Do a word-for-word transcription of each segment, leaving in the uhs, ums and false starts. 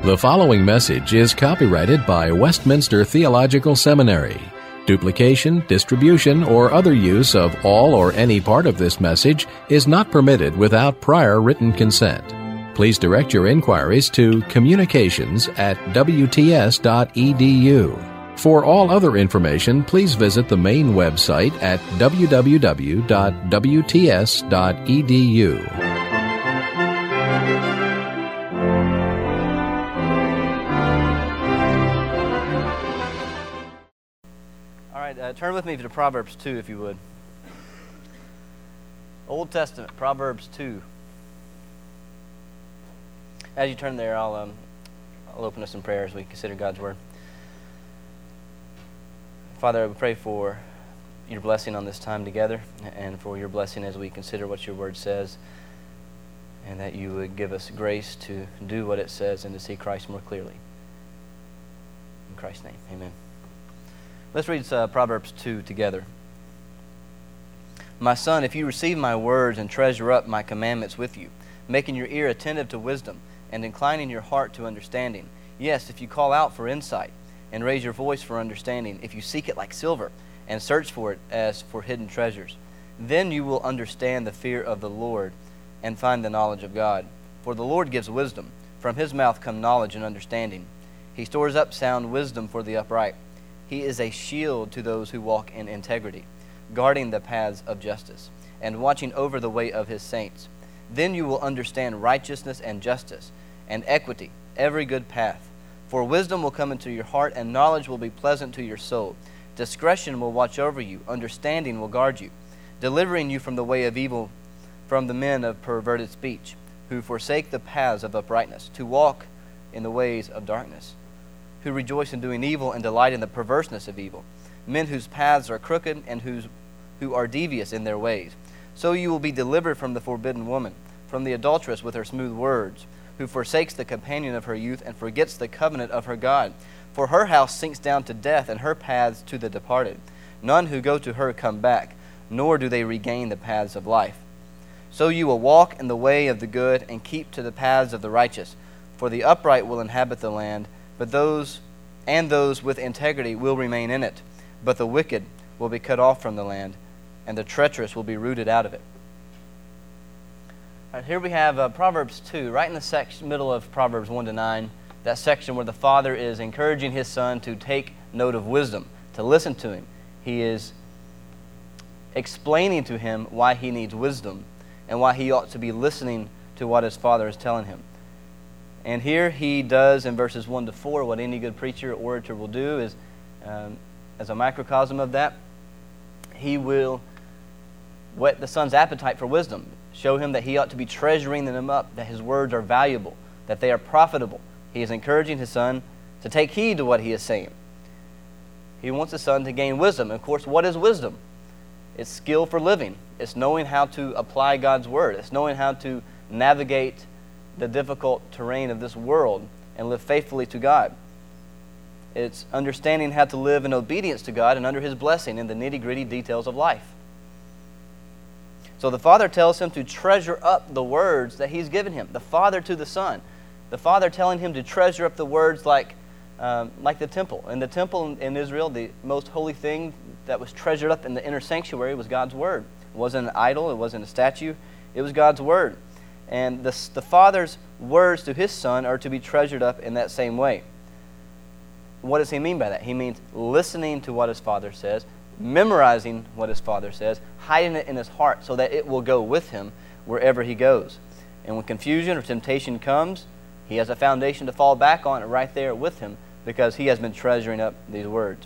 The following message is copyrighted by Westminster Theological Seminary. Duplication, distribution, or other use of all or any part of this message is not permitted without prior written consent. Please direct your inquiries to communications at w t s dot e d u. For all other information, please visit the main website at w w w dot w t s dot e d u. Uh, turn with me to Proverbs two, if you would. Old Testament, Proverbs two. As you turn there, I'll, um, I'll open us in prayer as we consider God's Word. Father, I pray for your blessing on this time together, and for your blessing as we consider what your Word says, and that you would give us grace to do what it says and to see Christ more clearly. In Christ's name, amen. Let's read uh, Proverbs two together. My son, if you receive my words and treasure up my commandments with you, making your ear attentive to wisdom and inclining your heart to understanding, yes, if you call out for insight and raise your voice for understanding, if you seek it like silver and search for it as for hidden treasures, then you will understand the fear of the Lord and find the knowledge of God. For the Lord gives wisdom. From his mouth come knowledge and understanding. He stores up sound wisdom for the upright. He is a shield to those who walk in integrity, guarding the paths of justice, and watching over the way of his saints. Then you will understand righteousness and justice, and equity, every good path. For wisdom will come into your heart, and knowledge will be pleasant to your soul. Discretion will watch over you, understanding will guard you, delivering you from the way of evil, from the men of perverted speech, who forsake the paths of uprightness, to walk in the ways of darkness, who rejoice in doing evil and delight in the perverseness of evil, men whose paths are crooked and whose, who are devious in their ways. So you will be delivered from the forbidden woman, from the adulteress with her smooth words, who forsakes the companion of her youth and forgets the covenant of her God. For her house sinks down to death, and her paths to the departed. None who go to her come back, nor do they regain the paths of life. So you will walk in the way of the good and keep to the paths of the righteous. For the upright will inhabit the land, But those and those with integrity will remain in it. But the wicked will be cut off from the land, and the treacherous will be rooted out of it. All right, here we have uh, Proverbs two, right in the section, middle of Proverbs one to nine, that section where the father is encouraging his son to take note of wisdom, to listen to him. He is explaining to him why he needs wisdom and why he ought to be listening to what his father is telling him. And here he does in verses one to four what any good preacher or orator will do is, um, as a microcosm of that, he will whet the son's appetite for wisdom, show him that he ought to be treasuring them up, that his words are valuable, that they are profitable. He is encouraging his son to take heed to what he is saying. He wants his son to gain wisdom. And of course, what is wisdom? It's skill for living. It's knowing how to apply God's word. It's knowing how to navigate the difficult terrain of this world and live faithfully to God. It's understanding how to live in obedience to God and under his blessing in the nitty-gritty details of life. So the father tells him to treasure up the words that he's given him. The father to the son. The father telling him to treasure up the words like, um, like the temple. In the temple in, in Israel, the most holy thing that was treasured up in the inner sanctuary was God's word. It wasn't an idol. It wasn't a statue. It was God's word. And the, the father's words to his son are to be treasured up in that same way. What does he mean by that? He means listening to what his father says, memorizing what his father says, hiding it in his heart so that it will go with him wherever he goes. And when confusion or temptation comes, he has a foundation to fall back on right there with him because he has been treasuring up these words.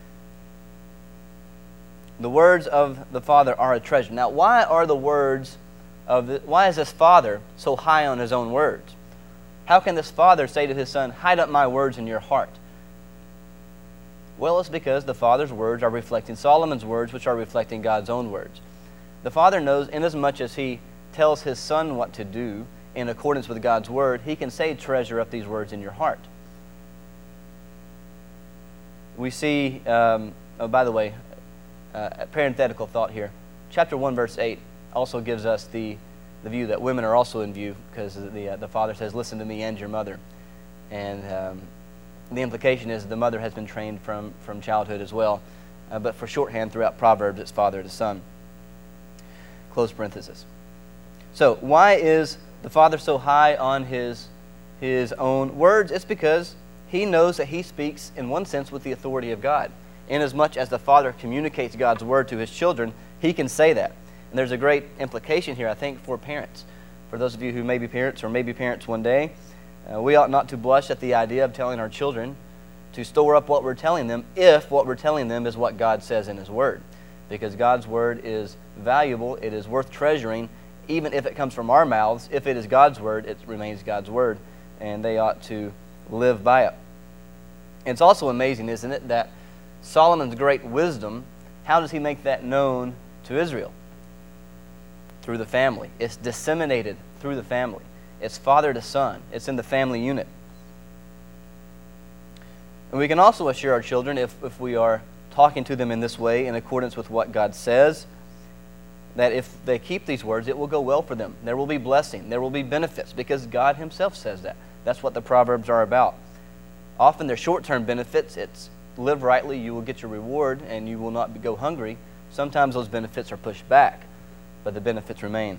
The words of the father are a treasure. Now, why are the words Of the, why is this father so high on his own words? How can this father say to his son, hide up my words in your heart? Well, it's because the father's words are reflecting Solomon's words, which are reflecting God's own words. The father knows, inasmuch as he tells his son what to do in accordance with God's word, he can say, treasure up these words in your heart. We see, um, oh, by the way, uh, a parenthetical thought here. Chapter one, verse eight also gives us the, the view that women are also in view, because the, uh, the father says, listen to me and your mother. And um, the implication is the mother has been trained from, from childhood as well. Uh, but for shorthand, throughout Proverbs, it's father to son. Close parenthesis. So why is the father so high on his, his own words? It's because he knows that he speaks, in one sense, with the authority of God. Inasmuch as the father communicates God's word to his children, he can say that. And there's a great implication here, I think, for parents. For those of you who may be parents or may be parents one day, uh, we ought not to blush at the idea of telling our children to store up what we're telling them if what we're telling them is what God says in his word. Because God's word is valuable, it is worth treasuring, even if it comes from our mouths. If it is God's word, it remains God's word, and they ought to live by it. It's also amazing, isn't it, that Solomon's great wisdom, how does he make that known to Israel? Through the family. It's disseminated through the family. It's father to son. It's in the family unit. And we can also assure our children, if, if we are talking to them in this way, in accordance with what God says, that if they keep these words, it will go well for them. There will be blessing. There will be benefits, because God himself says that. That's what the Proverbs are about. Often they're short-term benefits. It's live rightly, you will get your reward, and you will not be, go hungry. Sometimes those benefits are pushed back, but the benefits remain.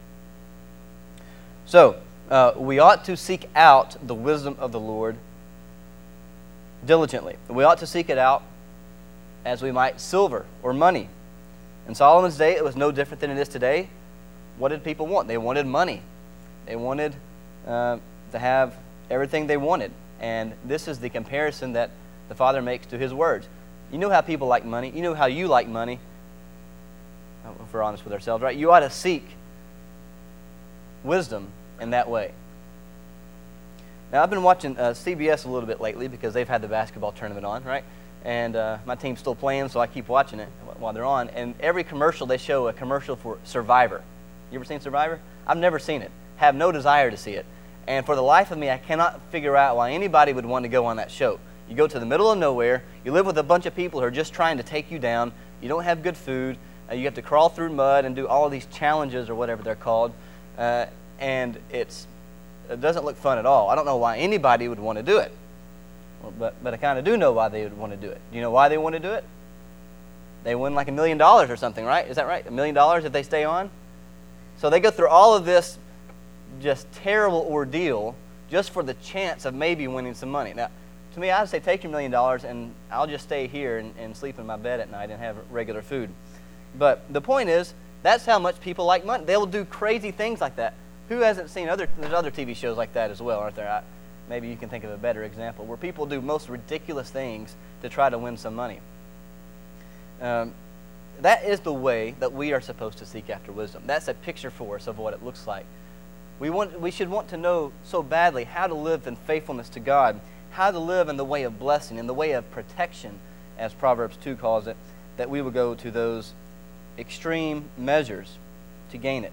So, uh, we ought to seek out the wisdom of the Lord diligently. We ought to seek it out as we might silver or money. In Solomon's day, it was no different than it is today. What did people want? They wanted money. They wanted uh, to have everything they wanted. And this is the comparison that the Father makes to his words. You know how people like money. You know how you like money. If we're honest with ourselves, right? You ought to seek wisdom in that way. Now, I've been watching uh, C B S a little bit lately because they've had the basketball tournament on, right? And uh, my team's still playing, so I keep watching it while they're on. And every commercial, they show a commercial for Survivor. You ever seen Survivor? I've never seen it. Have no desire to see it. And for the life of me, I cannot figure out why anybody would want to go on that show. You go to the middle of nowhere. You live with a bunch of people who are just trying to take you down. You don't have good food. Uh, you have to crawl through mud and do all of these challenges or whatever they're called. Uh, and it's, it doesn't look fun at all. I don't know why anybody would want to do it. Well, but, but I kind of do know why they would want to do it. Do you know why they want to do it? They win like a million dollars or something, right? Is that right? A million dollars if they stay on? So they go through all of this just terrible ordeal just for the chance of maybe winning some money. Now, to me, I'd say take your million dollars and I'll just stay here and, and sleep in my bed at night and have regular food. But the point is, that's how much people like money. They will do crazy things like that. Who hasn't seen other, there's other T V shows like that as well, aren't there? I, maybe you can think of a better example, where people do most ridiculous things to try to win some money. Um, that is the way that we are supposed to seek after wisdom. That's a picture for us of what it looks like. We want, we should want to know so badly how to live in faithfulness to God, how to live in the way of blessing, in the way of protection, as Proverbs two calls it, that we will go to those extreme measures to gain it.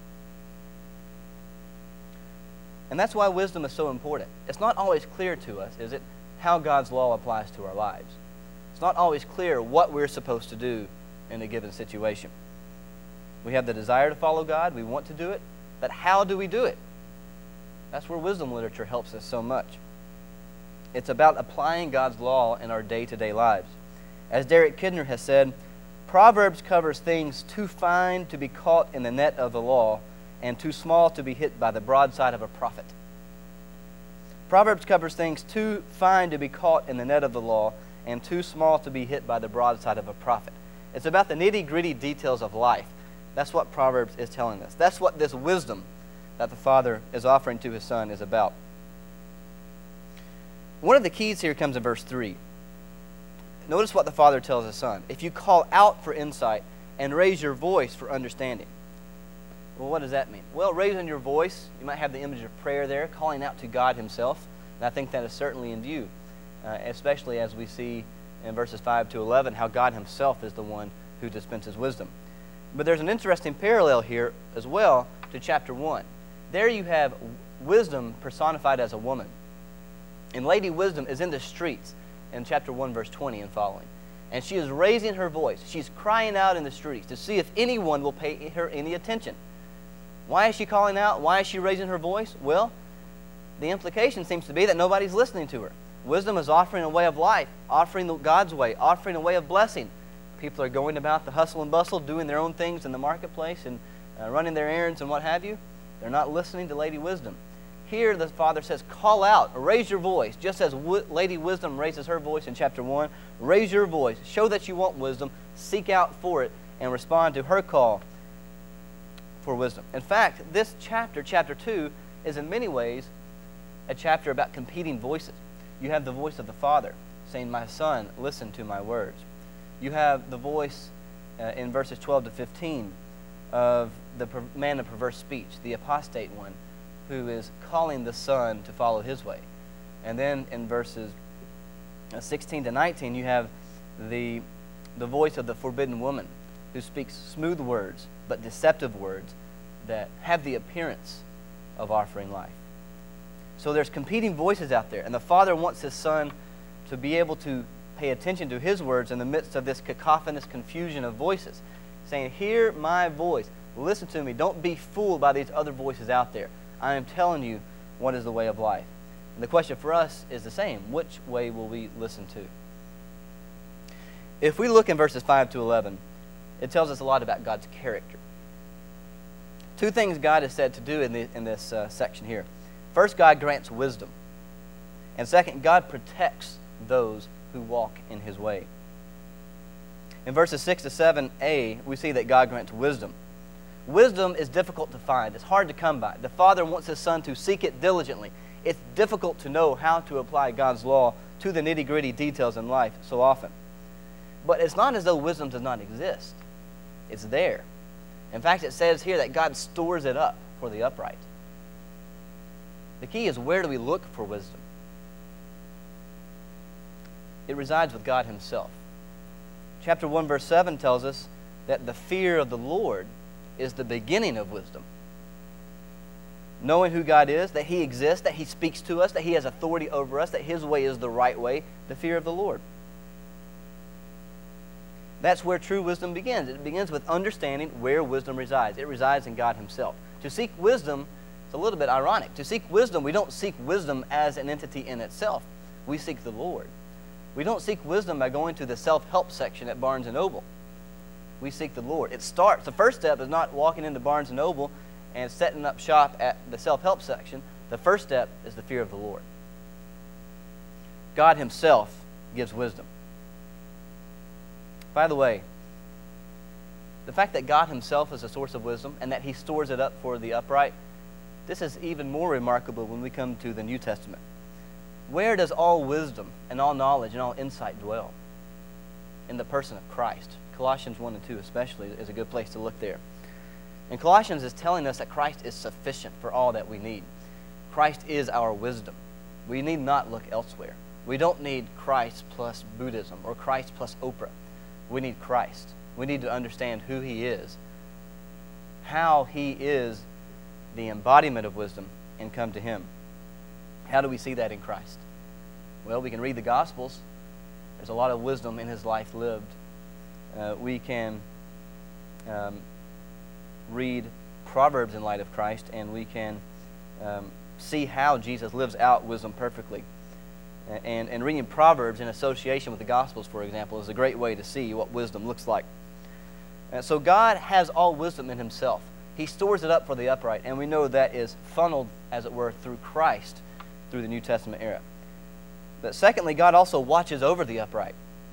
And that's why wisdom is so important. It's not always clear to us, is it, how God's law applies to our lives. It's not always clear what we're supposed to do in a given situation. We have the desire to follow God, we want to do it, but how do we do it? That's where wisdom literature helps us so much. It's about applying God's law in our day-to-day lives. As Derek Kidner has said, Proverbs covers things too fine to be caught in the net of the law and too small to be hit by the broadside of a prophet. Proverbs covers things too fine to be caught in the net of the law and too small to be hit by the broadside of a prophet. It's about the nitty-gritty details of life. That's what Proverbs is telling us. That's what this wisdom that the Father is offering to his Son is about. One of the keys here comes in verse three. Notice what the Father tells his Son. If you call out for insight and raise your voice for understanding. Well, what does that mean? Well, raising your voice, you might have the image of prayer there, calling out to God himself. And I think that is certainly in view, uh, especially as we see in verses five to eleven how God himself is the one who dispenses wisdom. But there's an interesting parallel here as well to chapter one. There you have wisdom personified as a woman. And Lady Wisdom is in the streets in chapter one, verse twenty and following. And she is raising her voice. She's crying out in the streets to see if anyone will pay her any attention. Why is she calling out? Why is she raising her voice? Well, the implication seems to be that nobody's listening to her. Wisdom is offering a way of life, offering the God's way, offering a way of blessing. People are going about the hustle and bustle, doing their own things in the marketplace and uh, running their errands and what have you. They're not listening to Lady Wisdom. Here the Father says, call out, raise your voice, just as w- Lady Wisdom raises her voice in chapter one. Raise your voice, show that you want wisdom, seek out for it, and respond to her call for wisdom. In fact, this chapter, chapter two, is in many ways a chapter about competing voices. You have the voice of the Father saying, my Son, listen to my words. You have the voice uh, in verses twelve to fifteen of the per- man of perverse speech, the apostate one, who is calling the Son to follow his way. And then in verses uh, sixteen to nineteen, you have the, the voice of the forbidden woman, who speaks smooth words, but deceptive words that have the appearance of offering life. So there's competing voices out there, and the Father wants His Son to be able to pay attention to His words in the midst of this cacophonous confusion of voices, saying, hear my voice, listen to me, don't be fooled by these other voices out there. I am telling you what is the way of life. And the question for us is the same. Which way will we listen to? If we look in verses five to eleven, it tells us a lot about God's character. Two things God is said to do in, the, in this uh, section here. First, God grants wisdom. And second, God protects those who walk in His way. In verses six to seven a, we see that God grants wisdom. Wisdom is difficult to find. It's hard to come by. The Father wants His Son to seek it diligently. It's difficult to know how to apply God's law to the nitty-gritty details in life so often. But it's not as though wisdom does not exist. It's there. In fact, it says here that God stores it up for the upright. The key is, where do we look for wisdom? It resides with God Himself. Chapter one, verse seven tells us that the fear of the Lord is the beginning of wisdom. Knowing who God is, that He exists, that He speaks to us, that He has authority over us, that His way is the right way, the fear of the Lord. That's where true wisdom begins. It begins with understanding where wisdom resides. It resides in God Himself. To seek wisdom, it's a little bit ironic. To seek wisdom, we don't seek wisdom as an entity in itself. We seek the Lord. We don't seek wisdom by going to the self-help section at Barnes and Noble. We seek the Lord. It starts, the first step is not walking into Barnes and Noble and setting up shop at the self-help section. The first step is the fear of the Lord. God Himself gives wisdom. By the way, the fact that God Himself is a source of wisdom and that He stores it up for the upright, this is even more remarkable when we come to the New Testament. Where does all wisdom and all knowledge and all insight dwell? In the person of Christ. Colossians one and two especially is a good place to look there. And Colossians is telling us that Christ is sufficient for all that we need. Christ is our wisdom. We need not look elsewhere. We don't need Christ plus Buddhism or Christ plus Oprah. We need Christ. We need to understand who He is, how He is the embodiment of wisdom, and come to Him. How do we see that in Christ? Well, we can read the Gospels. There's a lot of wisdom in His life lived. Uh, we can um, read Proverbs in light of Christ, and we can um, see how Jesus lives out wisdom perfectly. And, and reading Proverbs in association with the Gospels, for example, is a great way to see what wisdom looks like. And so God has all wisdom in Himself. He stores it up for the upright, and we know that is funneled, as it were, through Christ, through the New Testament era. But secondly, God also watches over the upright.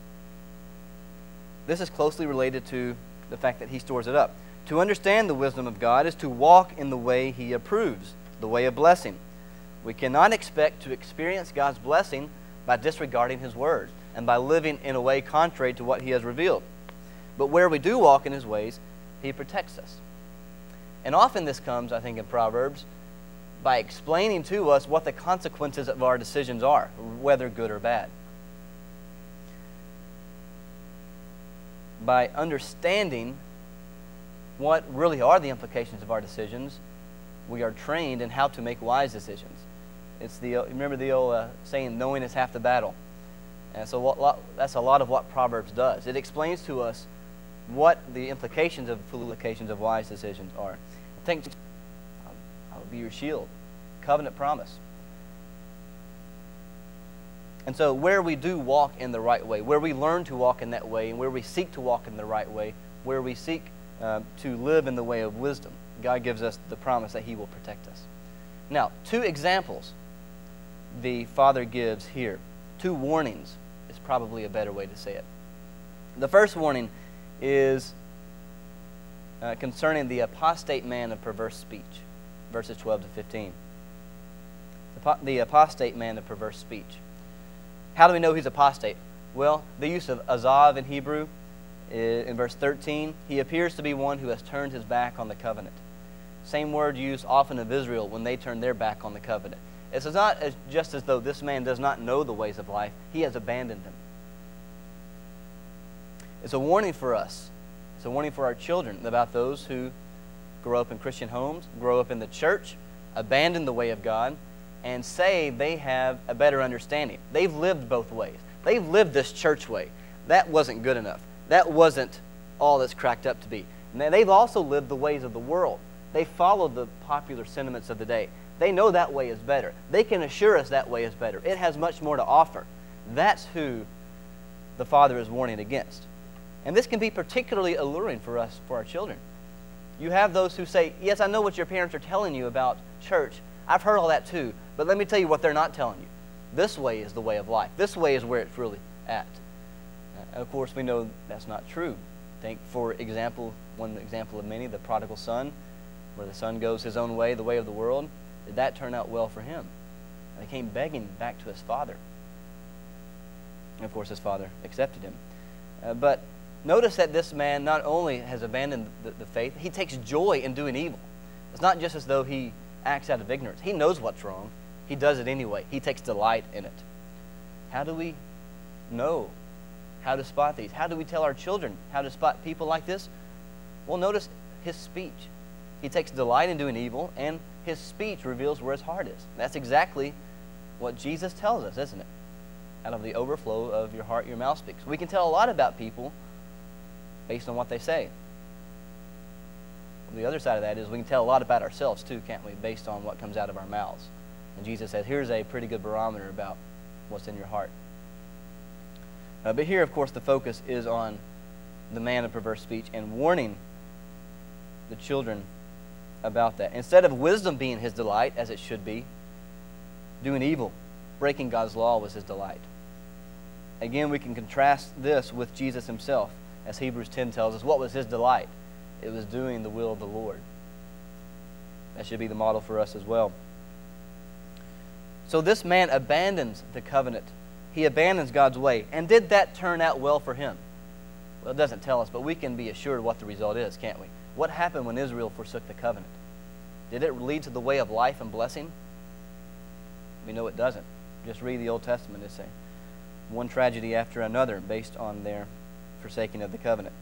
This is closely related to the fact that He stores it up. To understand the wisdom of God is to walk in the way He approves, the way of blessing. We cannot expect to experience God's blessing by disregarding His word and by living in a way contrary to what He has revealed. But where we do walk in His ways, He protects us. And often this comes, I think, in Proverbs by explaining to us what the consequences of our decisions are, whether good or bad. By understanding what really are the implications of our decisions, we are trained in how to make wise decisions. It's the remember the old uh, saying, knowing is half the battle. And so what, lot, that's a lot of what Proverbs does. It explains to us what the implications of implications of wise decisions are. Think, I'll be your shield, covenant promise. And so where we do walk in the right way, where we learn to walk in that way, and where we seek to walk in the right way, where we seek uh, to live in the way of wisdom, God gives us the promise that He will protect us. Now, two examples the Father gives here. Two warnings is probably a better way to say it. The first warning is uh, concerning the apostate man of perverse speech, verses twelve to fifteen. The, the apostate man of perverse speech. How do we know he's apostate? Well, the use of azav in Hebrew, in verse thirteen, he appears to be one who has turned his back on the covenant. Same word used often of Israel when they turned their back on the covenant. It's not as, just as though this man does not know the ways of life. He has abandoned them. It's a warning for us. It's a warning for our children about those who grow up in Christian homes, grow up in the church, abandon the way of God, and say they have a better understanding. They've lived both ways. They've lived this church way. That wasn't good enough. That wasn't all that's cracked up to be. And they've also lived the ways of the world. They followed the popular sentiments of the day. They know that way is better. They can assure us that way is better. It has much more to offer. That's who the Father is warning against. And this can be particularly alluring for us, for our children. You have those who say, yes, I know what your parents are telling you about church. I've heard all that too. But let me tell you what they're not telling you. This way is the way of life. This way is where it's really at. Uh, of course, we know that's not true. Think, for example, one example of many, the prodigal son, where the son goes his own way, the way of the world. Did that turn out well for him? And he came begging back to his father. And of course, his father accepted him. Uh, but notice that this man not only has abandoned the, the faith, he takes joy in doing evil. It's not just as though he acts out of ignorance. He knows what's wrong. He does it anyway. He takes delight in it. How do we know how to spot these? How do we tell our children how to spot people like this? Well, notice his speech. He takes delight in doing evil, and his speech reveals where his heart is. That's exactly what Jesus tells us, isn't it? Out of the overflow of your heart, your mouth speaks. We can tell a lot about people based on what they say. The other side of that is we can tell a lot about ourselves too, can't we, based on what comes out of our mouths. And Jesus says, here's a pretty good barometer about what's in your heart. Uh, but here, of course, the focus is on the man of perverse speech and warning the children about that. Instead of wisdom being his delight, as it should be, doing evil, breaking God's law was his delight. Again, we can contrast this with Jesus himself. As Hebrews ten tells us, what was his delight? It was doing the will of the Lord. That should be the model for us as well. So this man abandons the covenant. He abandons God's way. And did that turn out well for him? Well, it doesn't tell us, but we can be assured what the result is, can't we? What happened when Israel forsook the covenant? Did it lead to the way of life and blessing? We know it doesn't. Just read the Old Testament. It's a one tragedy after another based on their forsaking of the covenant.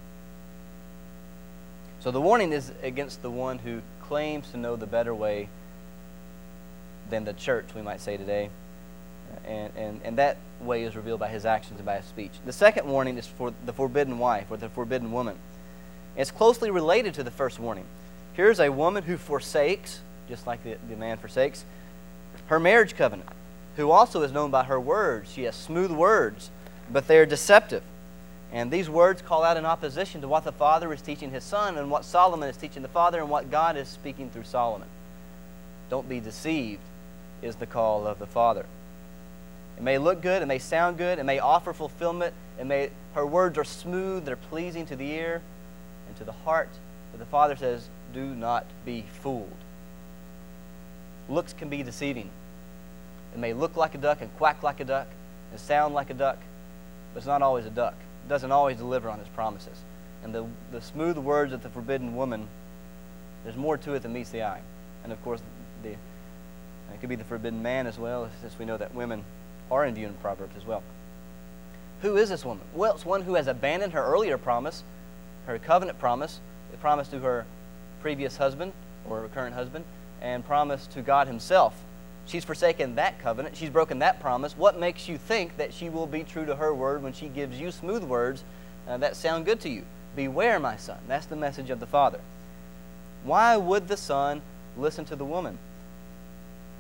So the warning is against the one who claims to know the better way than the church, we might say today. And, and, and that way is revealed by his actions and by his speech. The second warning is for the forbidden wife or the forbidden woman. It's closely related to the first warning. Here's a woman who forsakes, just like the, the man forsakes, her marriage covenant, who also is known by her words. She has smooth words, but they're deceptive. And these words call out in opposition to what the Father is teaching his Son and what Solomon is teaching the Father and what God is speaking through Solomon. Don't be deceived is the call of the Father. It may look good, it may sound good, it may offer fulfillment, it may, her words are smooth, they're pleasing to the ear and to the heart, but the Father says, do not be fooled. Looks can be deceiving. It may look like a duck and quack like a duck and sound like a duck, but it's not always a duck. It doesn't always deliver on his promises. And the, the smooth words of the forbidden woman, there's more to it than meets the eye. And of course, the, it could be the forbidden man as well, since we know that women are in view in Proverbs as well. Who is this woman? Well, it's one who has abandoned her earlier promise, her covenant promise, the promise to her previous husband or her current husband, and promise to God himself. She's forsaken that covenant. She's broken that promise. What makes you think that she will be true to her word when she gives you smooth words uh, that sound good to you? Beware, my son. That's the message of the Father. Why would the son listen to the woman?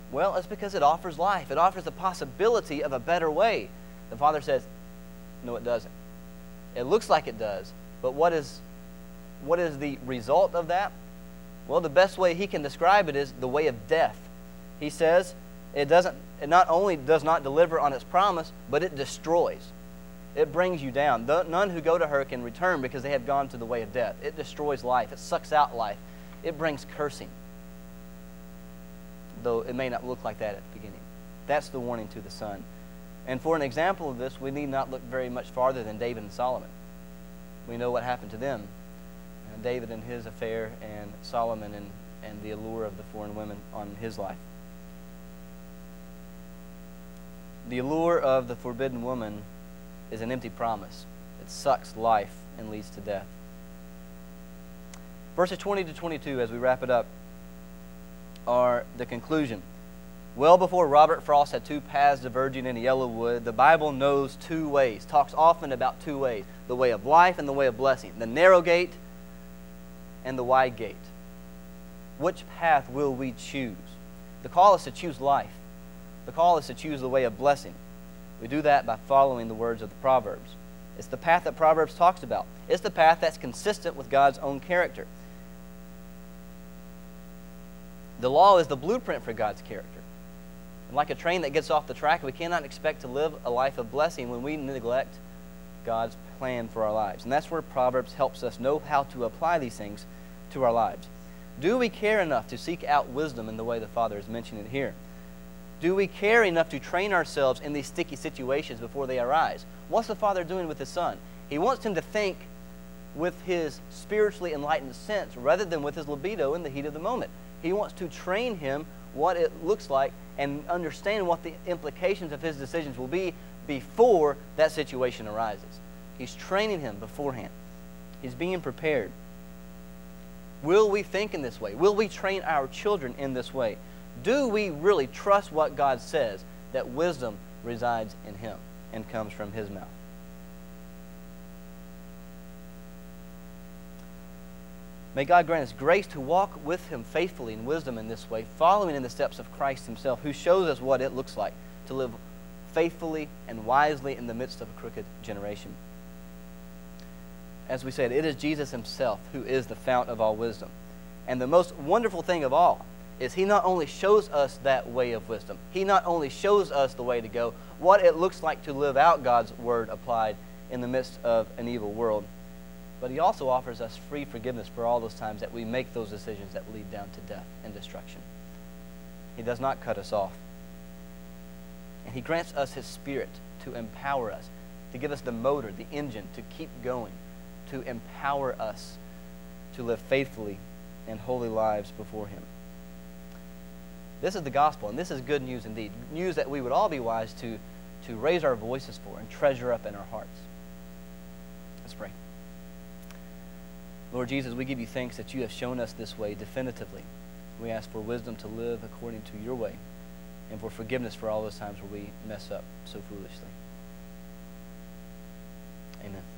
Well, it's because it offers life. It offers the possibility of a better way. The Father says, no, it doesn't. It looks like it does, but what is, what is the result of that? Well, the best way he can describe it is the way of death. He says it doesn't. It not only does not deliver on its promise, but it destroys. It brings you down. The, none who go to her can return because they have gone to the way of death. It destroys life. It sucks out life. It brings cursing, though it may not look like that at the beginning. That's the warning to the son. And for an example of this, we need not look very much farther than David and Solomon. We know what happened to them. Uh, David and his affair, and Solomon and, and the allure of the foreign women on his life. The allure of the forbidden woman is an empty promise. It sucks life and leads to death. Verses twenty to twenty-two, as we wrap it up, are the conclusion. Well before Robert Frost had two paths diverging in Yellowwood, the Bible knows two ways, talks often about two ways, the way of life and the way of blessing, the narrow gate and the wide gate. Which path will we choose? The call is to choose life. The call is to choose the way of blessing. We do that by following the words of the Proverbs. It's the path that Proverbs talks about. It's the path that's consistent with God's own character. The law is the blueprint for God's character. And like a train that gets off the track, we cannot expect to live a life of blessing when we neglect God's plan for our lives. And that's where Proverbs helps us know how to apply these things to our lives. Do we care enough to seek out wisdom in the way the Father is mentioning it here? Do we care enough to train ourselves in these sticky situations before they arise? What's the Father doing with His Son? He wants him to think with his spiritually enlightened sense rather than with his libido in the heat of the moment. He wants to train him what it looks like and understand what the implications of his decisions will be before that situation arises. He's training him beforehand. He's being prepared. Will we think in this way? Will we train our children in this way? Do we really trust what God says, that wisdom resides in Him and comes from His mouth? May God grant us grace to walk with Him faithfully in wisdom in this way, following in the steps of Christ Himself, who shows us what it looks like to live faithfully and wisely in the midst of a crooked generation. As we said, it is Jesus Himself who is the fount of all wisdom. And the most wonderful thing of all is He not only shows us that way of wisdom, He not only shows us the way to go, what it looks like to live out God's Word applied in the midst of an evil world, but He also offers us free forgiveness for all those times that we make those decisions that lead down to death and destruction. He does not cut us off. And He grants us His Spirit to empower us, to give us the motor, the engine, to keep going, to empower us to live faithfully and holy lives before Him. This is the gospel, and this is good news indeed. News that we would all be wise to, to raise our voices for and treasure up in our hearts. Let's pray. Lord Jesus, we give You thanks that You have shown us this way definitively. We ask for wisdom to live according to Your way, and for forgiveness for all those times where we mess up so foolishly. Amen.